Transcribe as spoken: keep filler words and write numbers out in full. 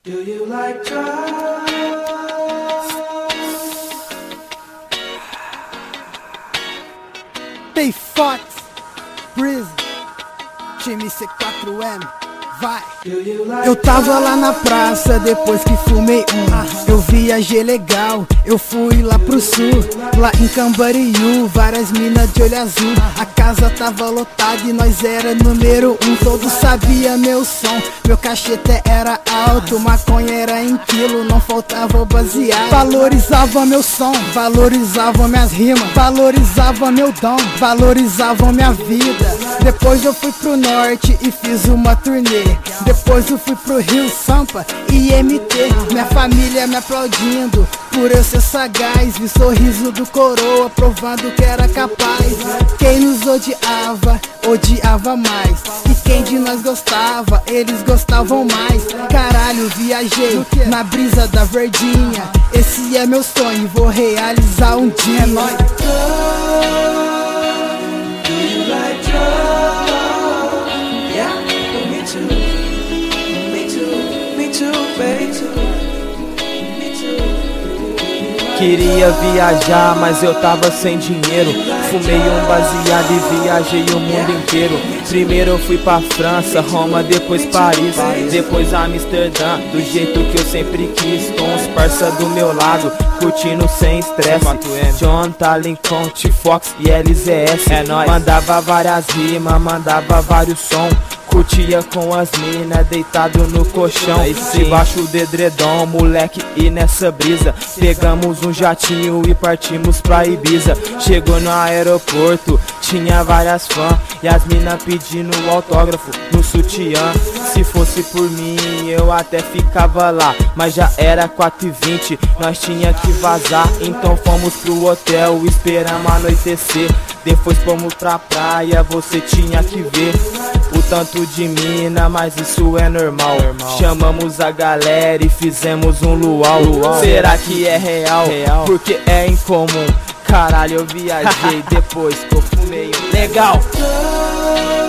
Do you like drugs? T Fox, Breezy, time C quatro M, vai! Eu tava lá na praça depois que fumei um. Eu viajei legal, eu fui lá pro sul. Lá em Camboriú, várias minas de olho azul. A casa tava lotada e nós era número um. Todos sabia meu som, meu cachete era alto. Maconha era em quilo, não faltava o baseado. Valorizava meu som, valorizavam minhas rimas, valorizavam meu dom, valorizavam minha vida. Depois eu fui pro norte e fiz uma turnê. Depois eu fui pro Rio, Sampa e M T. Minha família me aplaudindo por eu ser sagaz. Vi sorriso do coroa provando que era capaz. Quem nos odiava, odiava mais. E quem de nós gostava, eles gostavam mais. Caralho, viajei na brisa da verdinha. Esse é meu sonho, vou realizar um dia. É nóis. Queria viajar, mas eu tava sem dinheiro. Fumei um baseado e viajei o mundo inteiro. Primeiro eu fui pra França, Roma, depois Paris, depois Amsterdã, do jeito que eu sempre quis. Com os parça do meu lado, curtindo sem estresse. John, Lincoln, T Fox e L Z S. É nóis. Mandava várias rimas, mandava vários sons. Curtia com as minas, deitado no colchão, debaixo do edredom, moleque, e nessa brisa pegamos um jatinho e partimos pra Ibiza. Chegou no aeroporto, tinha várias fãs e as minas pedindo autógrafo no sutiã. Se fosse por mim, eu até ficava lá, mas já era quatro e vinte, nós tinha que vazar. Então fomos pro hotel, esperamos anoitecer. Depois fomos pra praia, você tinha que ver o tanto de mina, mas isso é normal. normal. Chamamos a galera e fizemos um luau. luau. Será que é real? real? Porque é incomum. Caralho, eu viajei depois que eu fumei um legal.